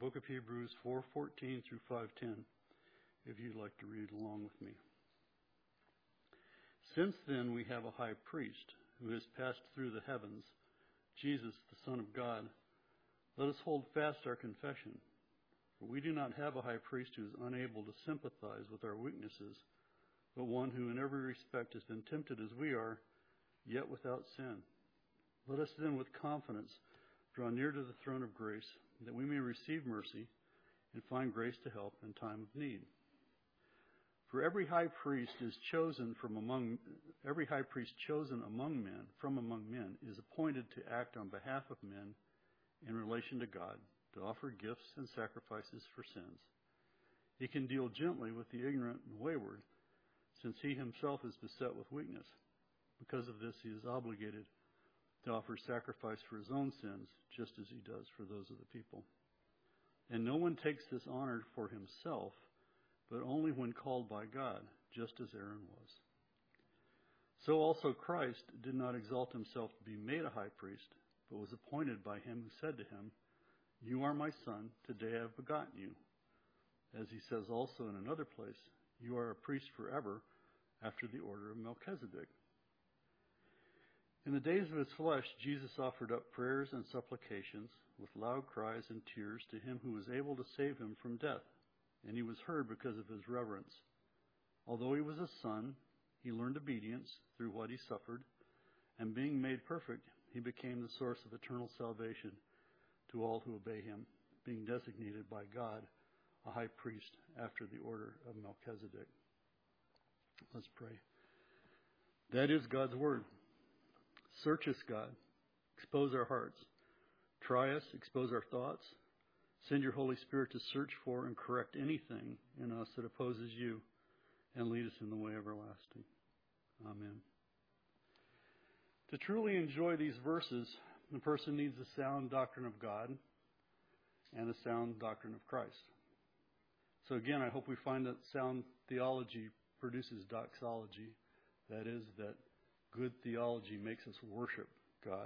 book of Hebrews 4:14 through 5:10, if you'd like to read along with me. Since then we have a high priest who has passed through the heavens, Jesus, the Son of God. Let us hold fast our confession. For we do not have a high priest who is unable to sympathize with our weaknesses, but one who in every respect has been tempted as we are, yet without sin. Let us then with confidence draw near to the throne of grace, that we may receive mercy and find grace to help in time of need. For every high priest chosen among men is appointed to act on behalf of men in relation to God, to offer gifts and sacrifices for sins. He can deal gently with the ignorant and wayward, since he himself is beset with weakness. Because of this, he is obligated to offer sacrifice for his own sins, just as he does for those of the people. And no one takes this honor for himself, but only when called by God, just as Aaron was. So also Christ did not exalt himself to be made a high priest, but was appointed by him who said to him, "You are my son, today I have begotten you." As he says also in another place, "You are a priest forever, after the order of Melchizedek." In the days of his flesh, Jesus offered up prayers and supplications with loud cries and tears to him who was able to save him from death, and he was heard because of his reverence. Although he was a son, he learned obedience through what he suffered, and being made perfect, he became the source of eternal salvation to all who obey him, being designated by God a high priest after the order of Melchizedek. Let's pray. That is God's word. Search us, God. Expose our hearts. Try us. Expose our thoughts. Send your Holy Spirit to search for and correct anything in us that opposes you, and lead us in the way everlasting. Amen. To truly enjoy these verses, the person needs a sound doctrine of God and a sound doctrine of Christ. So again, I hope we find that sound theology produces doxology. That is, that good theology makes us worship God.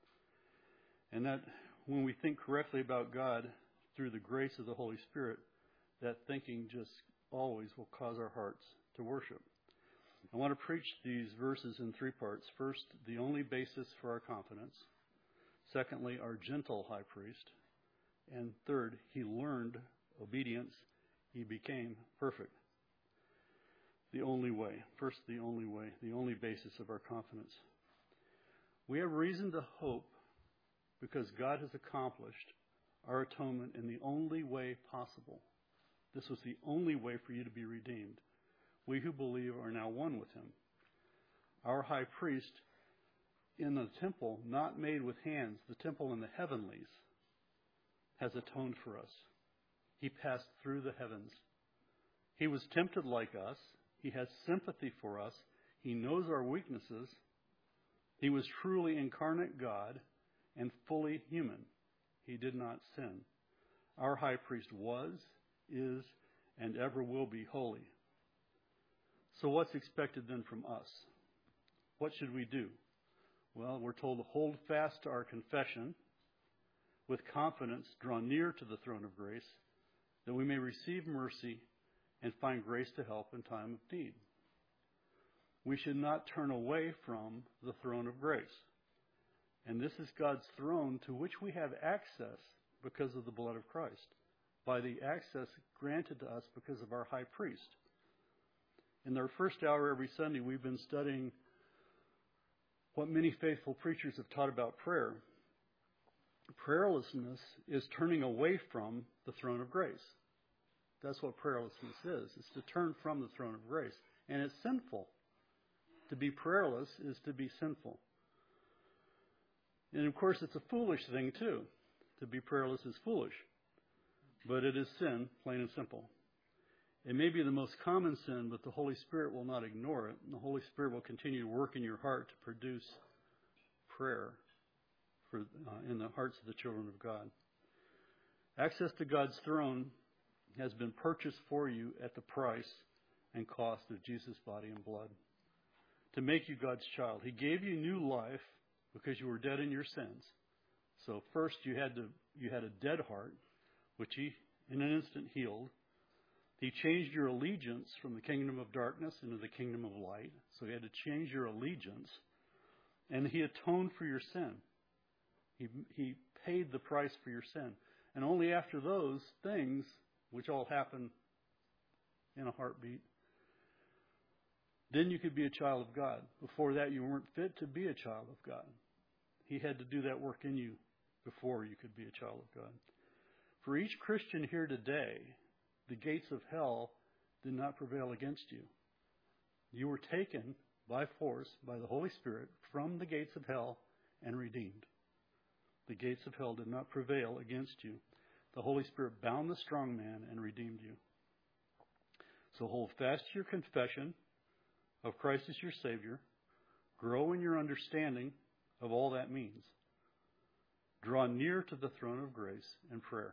And that when we think correctly about God through the grace of the Holy Spirit, that thinking just always will cause our hearts to worship. I want to preach these verses in three parts. First, the only basis for our confidence. Secondly, our gentle high priest. And third, he learned obedience. He became perfect. The only way. First, the only way, the only basis of our confidence. We have reason to hope because God has accomplished our atonement in the only way possible. This was the only way for you to be redeemed. We who believe are now one with him. Our high priest in the temple, not made with hands, the temple in the heavenlies, has atoned for us. He passed through the heavens. He was tempted like us. He has sympathy for us. He knows our weaknesses. He was truly incarnate God and fully human. He did not sin. Our high priest was, is, and ever will be holy. So what's expected then from us? What should we do? Well, we're told to hold fast to our confession, with confidence draw near to the throne of grace, that we may receive mercy and find grace to help in time of need. We should not turn away from the throne of grace. And this is God's throne to which we have access because of the blood of Christ, by the access granted to us because of our high priest. In our first hour every Sunday, we've been studying what many faithful preachers have taught about prayer. Prayerlessness is turning away from the throne of grace. That's what prayerlessness is. It's to turn from the throne of grace. And it's sinful. To be prayerless is to be sinful. And of course, it's a foolish thing too. To be prayerless is foolish. But it is sin, plain and simple. It may be the most common sin, but the Holy Spirit will not ignore it. And the Holy Spirit will continue to work in your heart to produce prayer in the hearts of the children of God. Access to God's throne has been purchased for you at the price and cost of Jesus' body and blood to make you God's child. He gave you new life because you were dead in your sins. So first you had a dead heart, which he in an instant healed. He changed your allegiance from the kingdom of darkness into the kingdom of light. So he had to change your allegiance. And he atoned for your sin. He paid the price for your sin. And only after those things, which all happen in a heartbeat, then you could be a child of God. Before that, you weren't fit to be a child of God. He had to do that work in you before you could be a child of God. For each Christian here today, the gates of hell did not prevail against you. You were taken by force, by the Holy Spirit, from the gates of hell and redeemed. The gates of hell did not prevail against you. The Holy Spirit bound the strong man and redeemed you. So hold fast to your confession of Christ as your Savior. Grow in your understanding of all that means. Draw near to the throne of grace in prayer.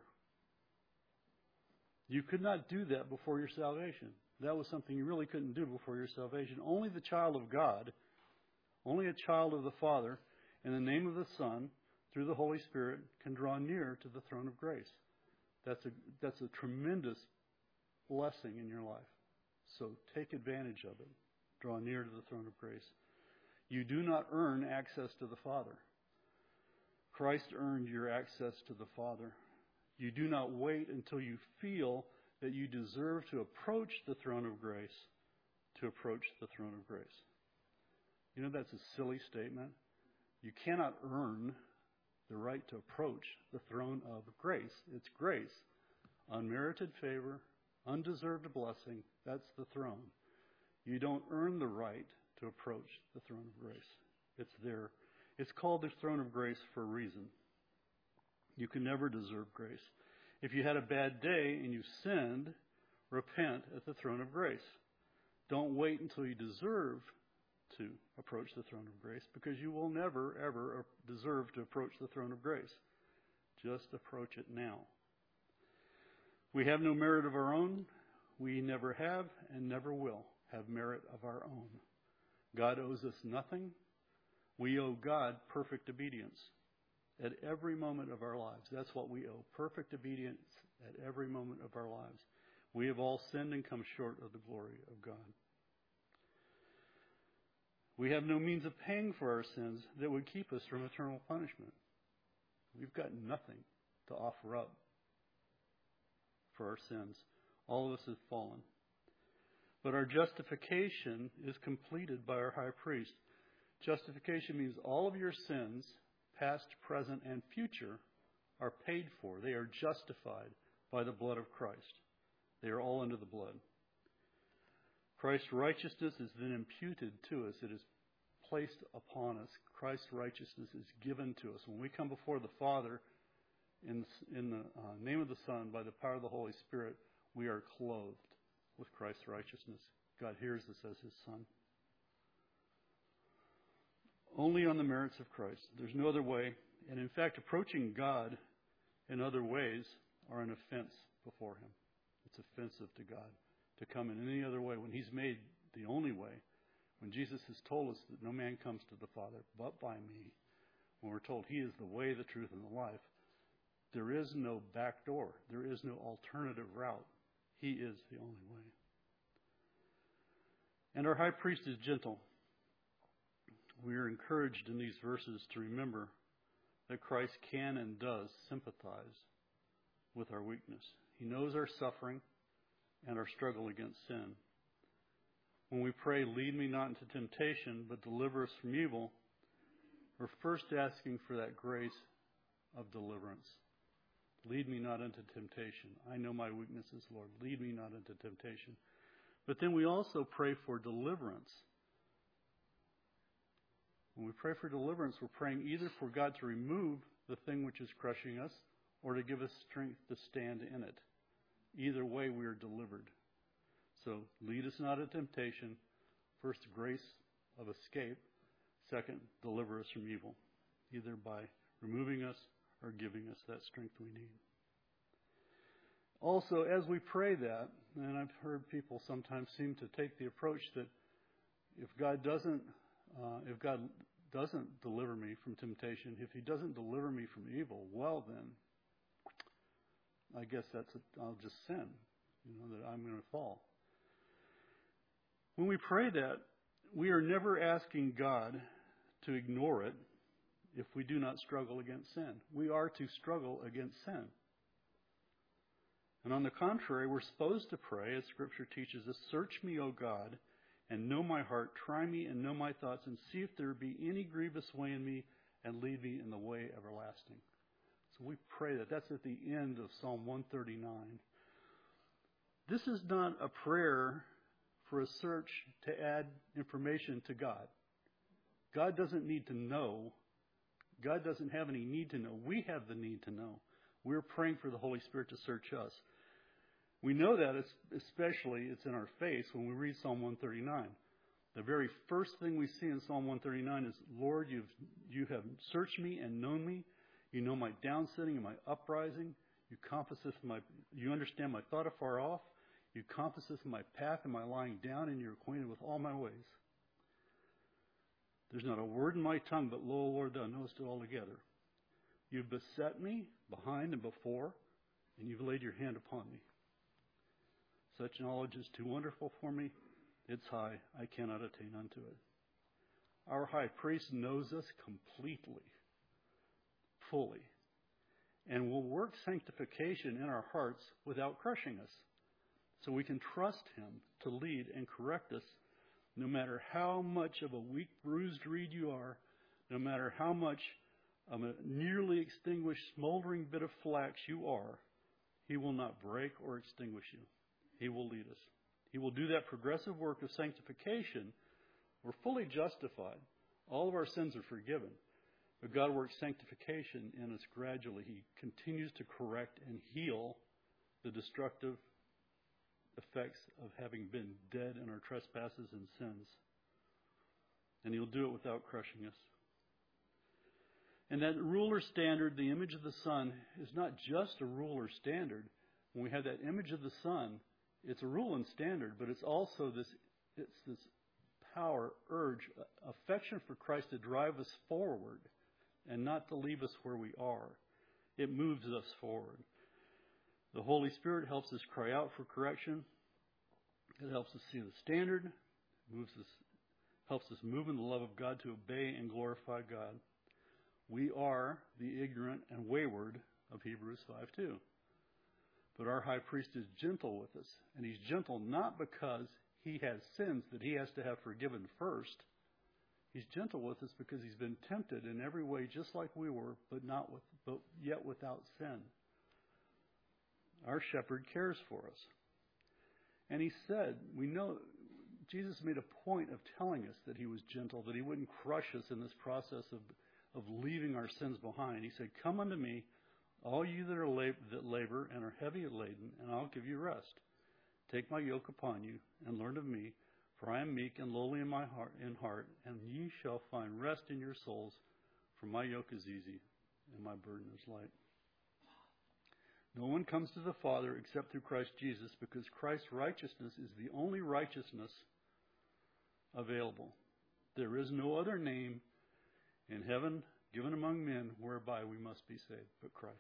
You could not do that before your salvation. That was something you really couldn't do before your salvation. Only the child of God, only a child of the Father, in the name of the Son, through the Holy Spirit, can draw near to the throne of grace. That's a tremendous blessing in your life. So take advantage of it. Draw near to the throne of grace. You do not earn access to the Father. Christ earned your access to the Father. You do not wait until you feel that you deserve to approach the throne of grace to approach the throne of grace. You know, that's a silly statement. You cannot earn the right to approach the throne of grace. It's grace. Unmerited favor, undeserved blessing. That's the throne. You don't earn the right to approach the throne of grace. It's there. It's called the throne of grace for a reason. You can never deserve grace. If you had a bad day and you sinned, repent at the throne of grace. Don't wait until you deserve to approach the throne of grace, because you will never, ever deserve to approach the throne of grace. Just approach it now. We have no merit of our own. We never have and never will have merit of our own. God owes us nothing. We owe God perfect obedience at every moment of our lives. That's what we owe, perfect obedience at every moment of our lives. We have all sinned and come short of the glory of God. We have no means of paying for our sins that would keep us from eternal punishment. We've got nothing to offer up for our sins. All of us have fallen. But our justification is completed by our high priest. Justification means all of your sins, past, present, and future, are paid for. They are justified by the blood of Christ. They are all under the blood. Christ's righteousness is then imputed to us. It is placed upon us. Christ's righteousness is given to us. When we come before the Father in the name of the Son, by the power of the Holy Spirit, we are clothed with Christ's righteousness. God hears us as His Son. Only on the merits of Christ. There's no other way. And in fact, approaching God in other ways are an offense before Him. It's offensive to God to come in any other way when He's made the only way. When Jesus has told us that no man comes to the Father but by me, when we're told He is the way, the truth, and the life, there is no back door. There is no alternative route. He is the only way. And our high priest is gentle. We are encouraged in these verses to remember that Christ can and does sympathize with our weakness. He knows our suffering and our struggle against sin. When we pray, lead me not into temptation, but deliver us from evil, we're first asking for that grace of deliverance. Lead me not into temptation. I know my weaknesses, Lord. Lead me not into temptation. But then we also pray for deliverance. When we pray for deliverance, we're praying either for God to remove the thing which is crushing us or to give us strength to stand in it. Either way, we are delivered. So lead us not into temptation. First, grace of escape. Second, deliver us from evil, either by removing us or giving us that strength we need. Also, as we pray that, and I've heard people sometimes seem to take the approach that if God doesn't deliver me from temptation, if He doesn't deliver me from evil, well then, I guess I'll just sin, that I'm going to fall. When we pray that, we are never asking God to ignore it if we do not struggle against sin. We are to struggle against sin. And on the contrary, we're supposed to pray, as Scripture teaches us, search me, O God, and know my heart. Try me and know my thoughts, and see if there be any grievous way in me, and lead me in the way everlasting. So we pray that. That's at the end of Psalm 139. This is not a prayer for a search to add information to God. God doesn't need to know. God doesn't have any need to know. We have the need to know. We're praying for the Holy Spirit to search us. We know that especially it's in our face when we read Psalm 139. The very first thing we see in Psalm 139 is, Lord, you have searched me and known me. You know my downsitting and my uprising. You understand my thought afar off. You compasseth my path and my lying down, and you're acquainted with all my ways. There's not a word in my tongue, but lo, Lord, thou knowest it altogether. You've beset me behind and before, and you've laid your hand upon me. Such knowledge is too wonderful for me. It's high. I cannot attain unto it. Our high priest knows us completely, fully, and will work sanctification in our hearts without crushing us. So we can trust him to lead and correct us, no matter how much of a weak, bruised reed you are, no matter how much of a nearly extinguished, smoldering bit of flax you are. He will not break or extinguish you. He will lead us. He will do that progressive work of sanctification. We're fully justified. All of our sins are forgiven. But God works sanctification in us gradually. He continues to correct and heal the destructive effects of having been dead in our trespasses and sins. And he'll do it without crushing us. And that ruler standard, the image of the Son, is not just a ruler standard. When we have that image of the Son, it's a rule and standard, but it's also this power, urge, affection for Christ to drive us forward and not to leave us where we are. It moves us forward. The Holy Spirit helps us cry out for correction. It helps us see the standard. It helps us move in the love of God to obey and glorify God. We are the ignorant and wayward of Hebrews 5:2. But our high priest is gentle with us. And he's gentle not because he has sins that he has to have forgiven first. He's gentle with us because he's been tempted in every way just like we were, but yet without sin. Our shepherd cares for us. And he said, we know Jesus made a point of telling us that he was gentle, that he wouldn't crush us in this process of leaving our sins behind. He said, come unto me, all you that labor and are heavy laden, and I'll give you rest. Take my yoke upon you and learn of me, for I am meek and lowly in heart, and ye shall find rest in your souls, for my yoke is easy and my burden is light. No one comes to the Father except through Christ Jesus, because Christ's righteousness is the only righteousness available. There is no other name in heaven given among men whereby we must be saved but Christ.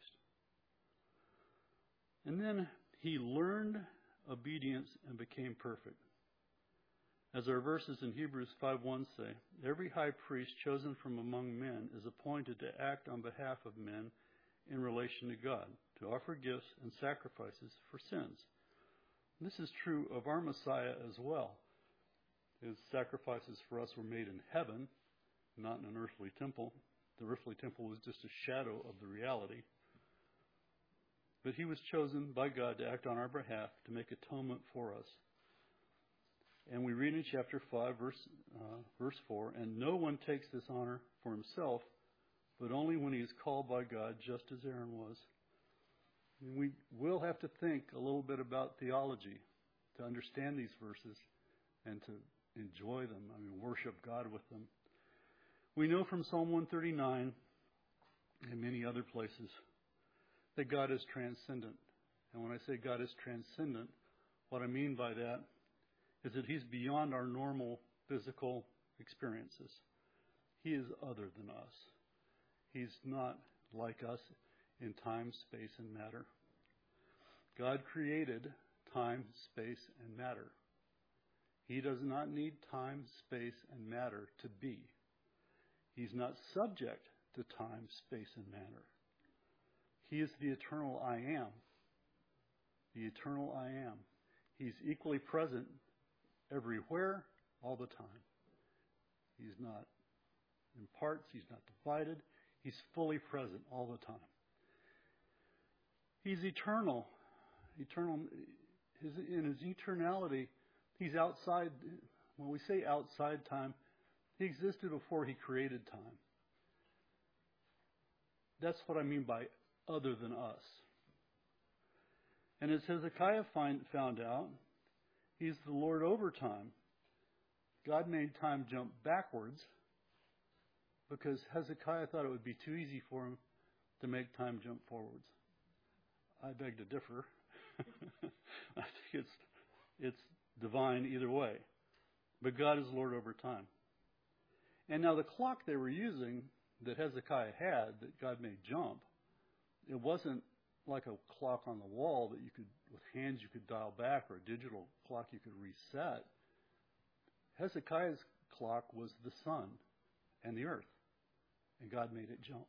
And then he learned obedience and became perfect. As our verses in Hebrews 5:1 say, every high priest chosen from among men is appointed to act on behalf of men in relation to God, to offer gifts and sacrifices for sins. And this is true of our Messiah as well. His sacrifices for us were made in heaven, not in an earthly temple. The earthly temple was just a shadow of the reality. But he was chosen by God to act on our behalf, to make atonement for us. And we read in chapter 5, verse 4, and no one takes this honor for himself, but only when he is called by God, just as Aaron was. And we will have to think a little bit about theology to understand these verses and to enjoy them, worship God with them. We know from Psalm 139 and many other places that God is transcendent. And when I say God is transcendent, what I mean by that is that he's beyond our normal physical experiences. He is other than us. He's not like us in time, space, and matter. God created time, space, and matter. He does not need time, space, and matter to be. He's not subject to time, space, and matter. He is the eternal I am. The eternal I am. He's equally present everywhere, all the time. He's not in parts. He's not divided. He's fully present all the time. He's eternal. In his eternality, he's outside. When we say outside time, he existed before he created time. That's what I mean by other than us. And as Hezekiah found out, he's the Lord over time. God made time jump backwards because Hezekiah thought it would be too easy for him to make time jump forwards. I beg to differ. I think it's divine either way. But God is Lord over time. And now the clock they were using that Hezekiah had that God made jump, it wasn't like a clock on the wall that you could, with hands you could dial back, or a digital clock you could reset. Hezekiah's clock was the sun and the earth, and God made it jump.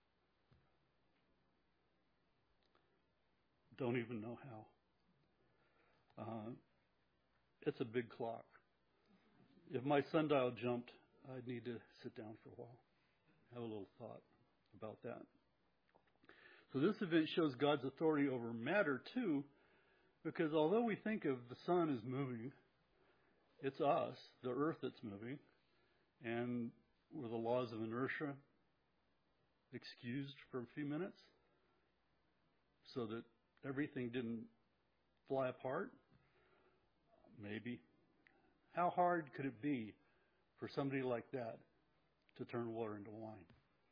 Don't even know how. It's a big clock. If my sundial jumped, I'd need to sit down for a while, have a little thought about that. So this event shows God's authority over matter too, because although we think of the sun as moving, it's us, the earth, that's moving, and were the laws of inertia excused for a few minutes so that everything didn't fly apart? Maybe. How hard could it be for somebody like that to turn water into wine?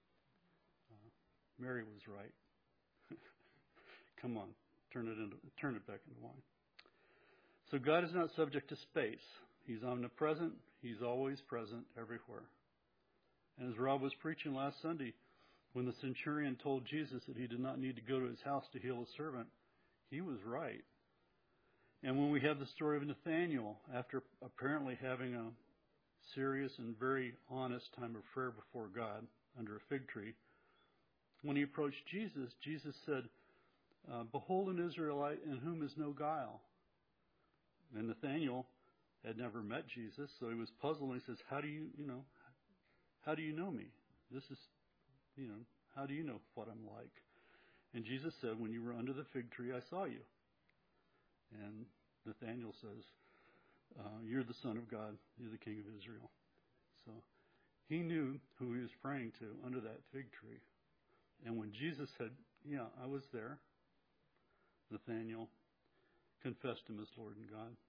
Mary was right. Come on, turn it back into wine. So God is not subject to space. He's omnipresent. He's always present everywhere. And as Rob was preaching last Sunday, when the centurion told Jesus that he did not need to go to his house to heal a servant, he was right. And when we have the story of Nathanael, after apparently having a serious and very honest time of prayer before God under a fig tree, when he approached Jesus, Jesus said, "Behold an Israelite in whom is no guile." And Nathanael had never met Jesus, so he was puzzled. And he says, how do you know me? This is, how do you know what I'm like? And Jesus said, when you were under the fig tree, I saw you. And Nathanael says, you're the Son of God. You're the King of Israel. So he knew who he was praying to under that fig tree. And when Jesus said, yeah, I was there, Nathanael confessed him as Lord and God.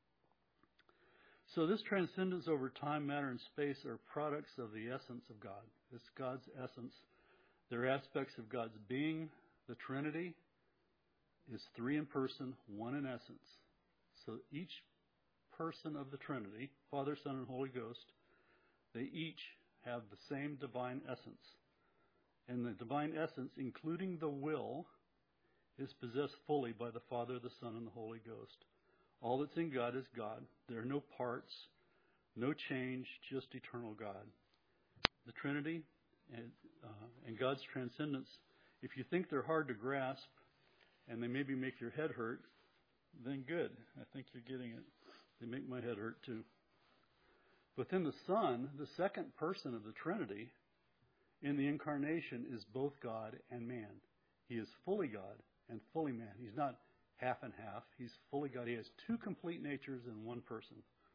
So this transcendence over time, matter, and space are products of the essence of God. It's God's essence. They're aspects of God's being. The Trinity is three in person, one in essence. So each person of the Trinity, Father, Son, and Holy Ghost, they each have the same divine essence. And the divine essence, including the will, is possessed fully by the Father, the Son, and the Holy Ghost. All that's in God is God. There are no parts, no change, just eternal God. The Trinity and God's transcendence, if you think they're hard to grasp and they maybe make your head hurt, then good. I think you're getting it. They make my head hurt too. But then the Son, the second person of the Trinity, in the incarnation is both God and man. He is fully God and fully man. He's not half and half. He's fully God. He has two complete natures in one person.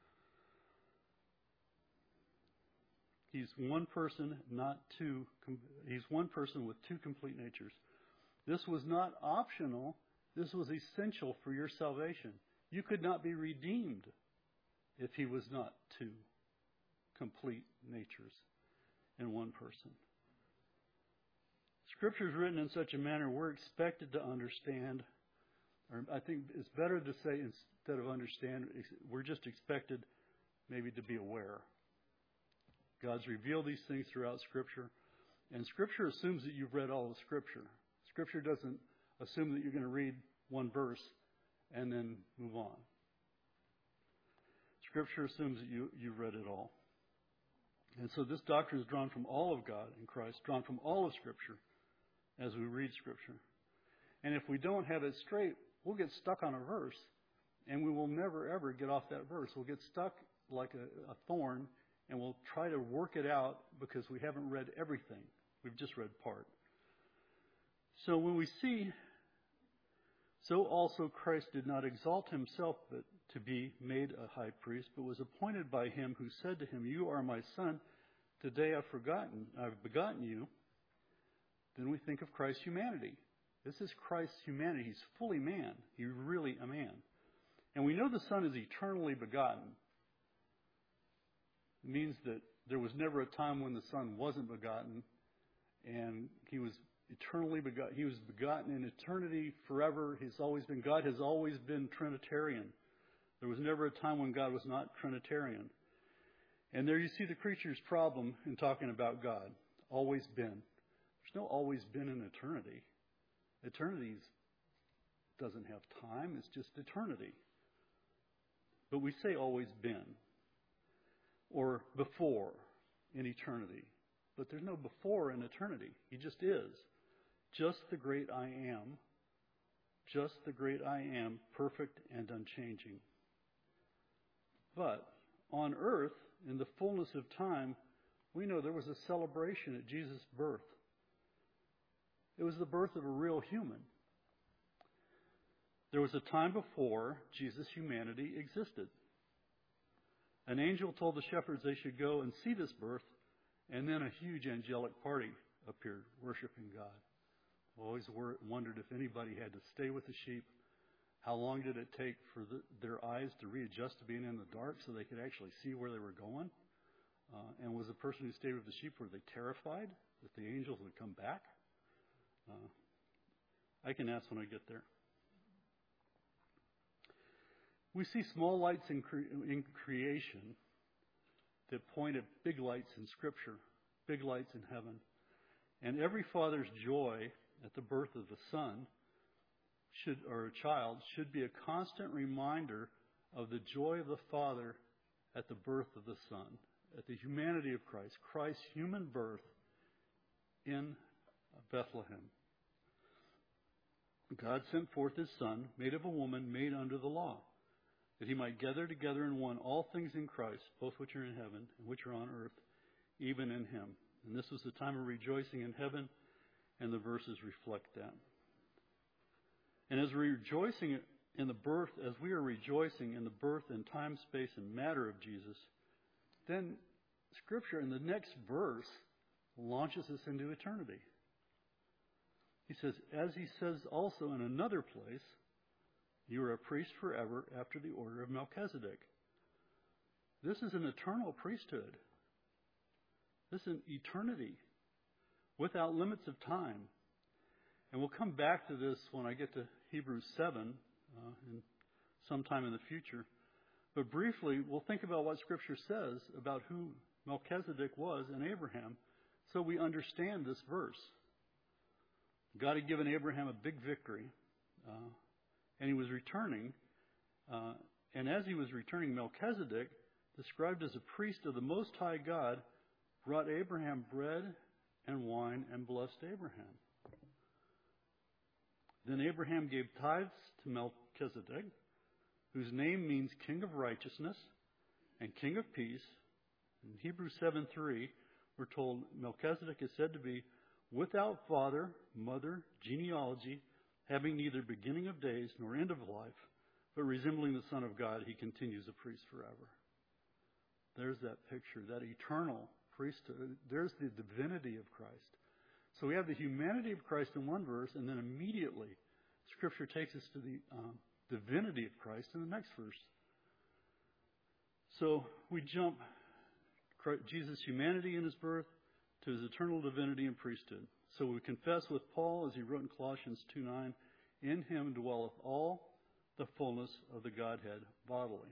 He's one person, not two. He's one person with two complete natures. This was not optional. This was essential for your salvation. You could not be redeemed if he was not two complete natures in one person. Scripture is written in such a manner we're expected to understand, or I think it's better to say instead of understand, we're just expected maybe to be aware. God's revealed these things throughout Scripture, and Scripture assumes that you've read all of Scripture. Scripture doesn't assume that you're going to read one verse and then move on. Scripture assumes that you've read it all. And so this doctrine is drawn from all of God in Christ, drawn from all of Scripture as we read Scripture. And if we don't have it straight, we'll get stuck on a verse, and we will never, ever get off that verse. We'll get stuck like a thorn, and we'll try to work it out because we haven't read everything. We've just read part. So when we see, so also Christ did not exalt himself but to be made a high priest, but was appointed by him who said to him, "You are my son, today I've begotten you," then we think of Christ's humanity. This is Christ's humanity. He's fully man. He's really a man. And we know the Son is eternally begotten. It means that there was never a time when the Son wasn't begotten, and he was eternally begotten. He was begotten in eternity forever. He's always been. God has always been Trinitarian. There was never a time when God was not Trinitarian. And there you see the creature's problem in talking about God. Always been. There's no always been in eternity. Eternity doesn't have time. It's just eternity. But we say always been. Or before in eternity. But there's no before in eternity. He just is. Just the great I am. Just the great I am, perfect and unchanging. But on earth, in the fullness of time, we know there was a celebration at Jesus' birth. It was the birth of a real human. There was a time before Jesus' humanity existed. An angel told the shepherds they should go and see this birth, and then a huge angelic party appeared, worshiping God. I've always wondered if anybody had to stay with the sheep. How long did it take for their eyes to readjust to being in the dark so they could actually see where they were going? And was the person who stayed with the sheep, were they terrified that the angels would come back? I can ask when I get there. We see small lights in creation that point at big lights in Scripture, big lights in heaven. And every father's joy at the birth of the son or a child should be a constant reminder of the joy of the Father at the birth of the Son, at the humanity of Christ, Christ's human birth in Bethlehem. God sent forth his Son, made of a woman, made under the law, that he might gather together in one all things in Christ, both which are in heaven and which are on earth, even in him. And this was the time of rejoicing in heaven, and the verses reflect that. And as we are rejoicing in the birth and time, space, and matter of Jesus, then Scripture in the next verse launches us into eternity. He says, as he says also in another place, you are a priest forever after the order of Melchizedek. This is an eternal priesthood. This is an eternity without limits of time. And we'll come back to this when I get to Hebrews 7 sometime in the future. But briefly, we'll think about what Scripture says about who Melchizedek was in Abraham so we understand this verse. God had given Abraham a big victory, and he was returning. And as he was returning, Melchizedek, described as a priest of the Most High God, brought Abraham bread and wine and blessed Abraham. Then Abraham gave tithes to Melchizedek, whose name means King of Righteousness and King of Peace. In Hebrews 7:3, we're told Melchizedek is said to be without father, mother, genealogy, having neither beginning of days nor end of life, but resembling the Son of God, he continues a priest forever. There's that picture, that eternal priesthood. There's the divinity of Christ. So we have the humanity of Christ in one verse, and then immediately Scripture takes us to the divinity of Christ in the next verse. So we jump Jesus' humanity in his birth to his eternal divinity and priesthood. So we confess with Paul, as he wrote in Colossians 2:9, in him dwelleth all the fullness of the Godhead bodily.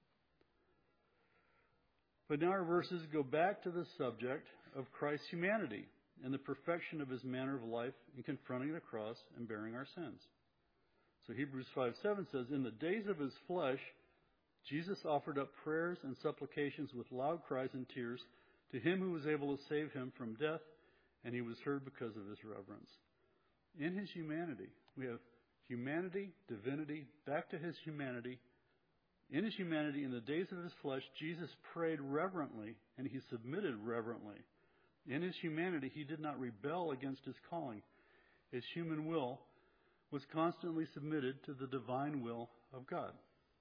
But now our verses go back to the subject of Christ's humanity and the perfection of his manner of life in confronting the cross and bearing our sins. So Hebrews 5:7 says, in the days of his flesh, Jesus offered up prayers and supplications with loud cries and tears to him who was able to save him from death, and he was heard because of his reverence. In his humanity, we have humanity, divinity, back to his humanity. In his humanity, in the days of his flesh, Jesus prayed reverently, and he submitted reverently. In his humanity, he did not rebel against his calling. His human will was constantly submitted to the divine will of God.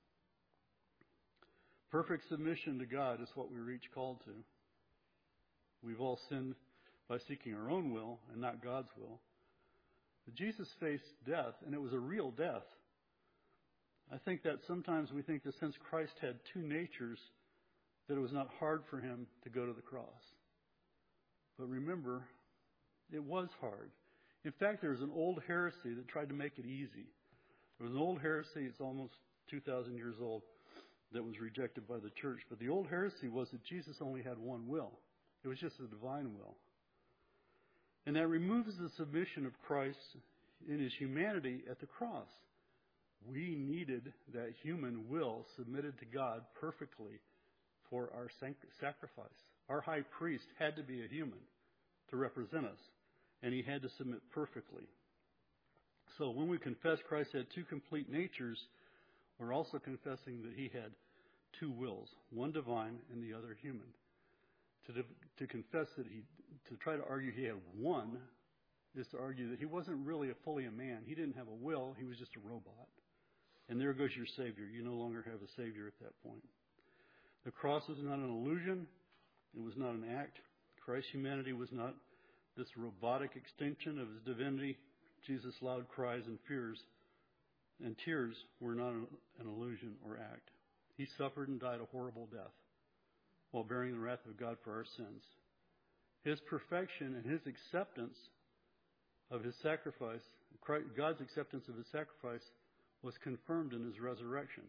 Perfect submission to God is what we were each called to. We've all sinned by seeking our own will and not God's will. But Jesus faced death, and it was a real death. I think that sometimes we think that since Christ had two natures, that it was not hard for him to go to the cross. But remember, it was hard. In fact, there's an old heresy that tried to make it easy. There was an old heresy, it's almost 2,000 years old, that was rejected by the church. But the old heresy was that Jesus only had one will. It was just the divine will. And that removes the submission of Christ in his humanity at the cross. We needed that human will submitted to God perfectly for our sacrifice. Our high priest had to be a human to represent us, and he had to submit perfectly. So when we confess Christ had two complete natures, we're also confessing that he had two wills, one divine and the other human. To confess that to try to argue he had one is to argue that he wasn't really fully a man. He didn't have a will. He was just a robot. And there goes your Savior. You no longer have a Savior at that point. The cross was not an illusion. It was not an act. Christ's humanity was not this robotic extension of his divinity. Jesus' loud cries and fears and tears were not an illusion or act. He suffered and died a horrible death while bearing the wrath of God for our sins. His perfection and his acceptance of his sacrifice, God's acceptance of his sacrifice, was confirmed in his resurrection.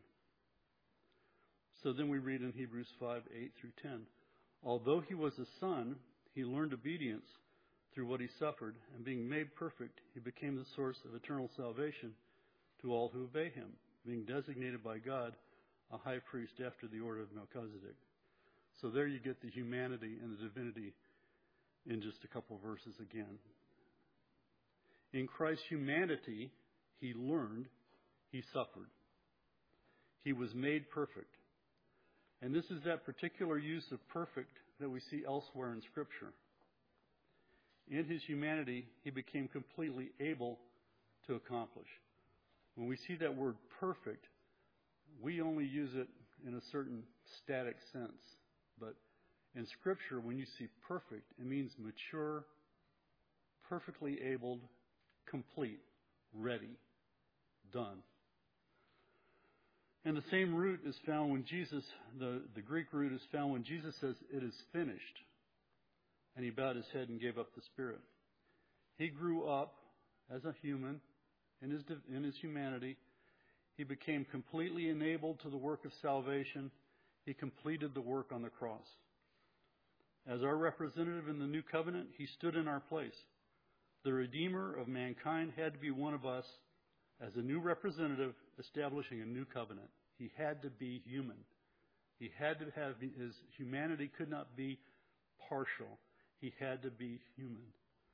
So then we read in Hebrews 5:8 through 10, although he was a son, he learned obedience through what he suffered, and being made perfect, he became the source of eternal salvation to all who obey him, being designated by God a high priest after the order of Melchizedek. So there you get the humanity and the divinity in just a couple verses again. In Christ's humanity, he learned, he suffered. He was made perfect. And this is that particular use of perfect that we see elsewhere in Scripture. In his humanity, he became completely able to accomplish. When we see that word perfect, we only use it in a certain static sense. But in Scripture, when you see perfect, it means mature, perfectly abled, complete, ready, done. And the same root is found when Jesus, the Greek root is found when Jesus says, it is finished. And he bowed his head and gave up the spirit. He grew up as a human in his humanity. He became completely enabled to the work of salvation. He completed the work on the cross. As our representative in the new covenant, he stood in our place. The Redeemer of mankind had to be one of us as a new representative establishing a new covenant. He had to be human. He had to have his humanity could not be partial. He had to be human.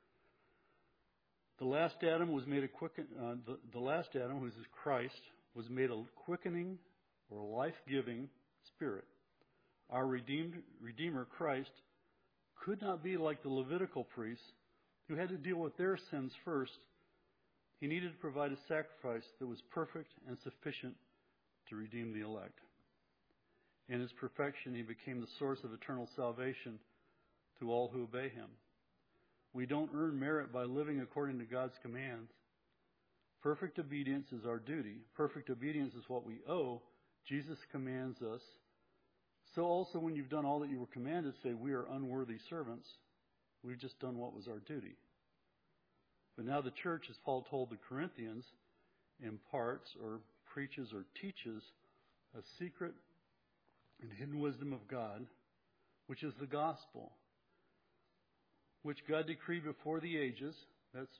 The last Adam was made the last Adam, who is Christ, was made a quickening or life-giving spirit. Our Redeemer, Christ, could not be like the Levitical priests who had to deal with their sins first. He needed to provide a sacrifice that was perfect and sufficient to redeem the elect. In his perfection, he became the source of eternal salvation to all who obey him. We don't earn merit by living according to God's commands. Perfect obedience is our duty. Perfect obedience is what we owe. Jesus commands us. So also when you've done all that you were commanded, say, we are unworthy servants. We've just done what was our duty. But now the church, as Paul told the Corinthians, imparts or preaches or teaches a secret and hidden wisdom of God, which is the gospel, which God decreed before the ages. That's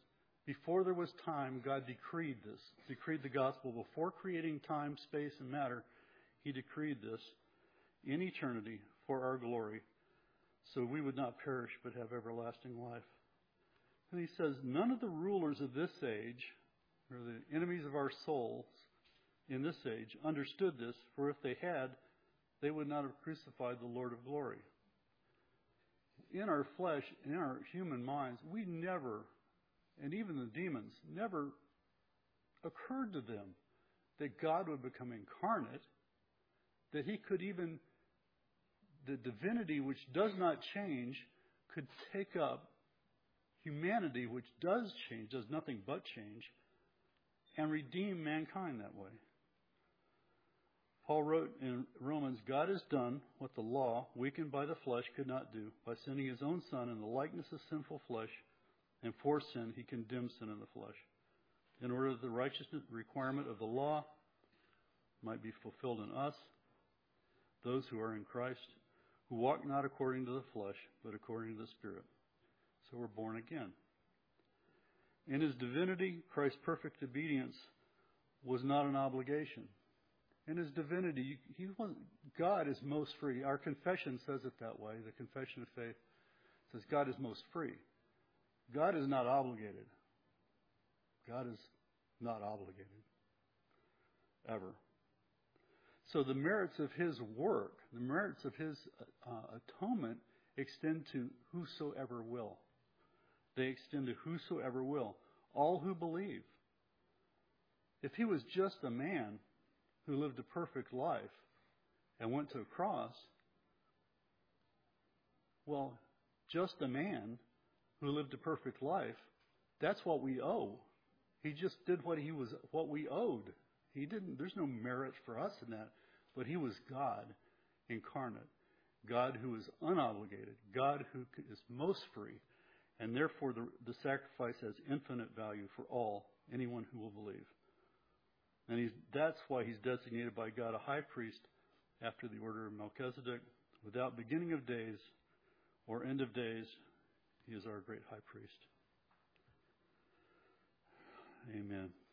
Before there was time, God decreed this, decreed the gospel. Before creating time, space, and matter, he decreed this in eternity for our glory, so we would not perish but have everlasting life. And he says, none of the rulers of this age, or the enemies of our souls in this age, understood this, for if they had, they would not have crucified the Lord of glory. In our flesh, in our human minds, we never, and even the demons, never occurred to them that God would become incarnate, that he could even, the divinity which does not change, could take up humanity which does change, does nothing but change, and redeem mankind that way. Paul wrote in Romans, God has done what the law, weakened by the flesh, could not do, by sending his own Son in the likeness of sinful flesh, and for sin he condemned sin in the flesh, in order that the righteousness requirement of the law might be fulfilled in us, those who are in Christ, who walk not according to the flesh, but according to the Spirit. So we're born again. In his divinity, Christ's perfect obedience was not an obligation. In his divinity, God is most free. Our confession says it that way. The confession of faith says God is most free. God is not obligated. God is not obligated. Ever. So the merits of his work, the merits of his atonement extend to whosoever will. They extend to whosoever will. All who believe. If he was just a man who lived a perfect life and went to a cross, well, just a man who lived a perfect life, that's what we owe. He just did what we owed. He didn't, there's no merit for us in that, but he was God incarnate, God who is unobligated, God who is most free, and therefore the sacrifice has infinite value for anyone who will believe. And that's why he's designated by God a high priest after the order of Melchizedek. Without beginning of days or end of days, he is our great high priest. Amen.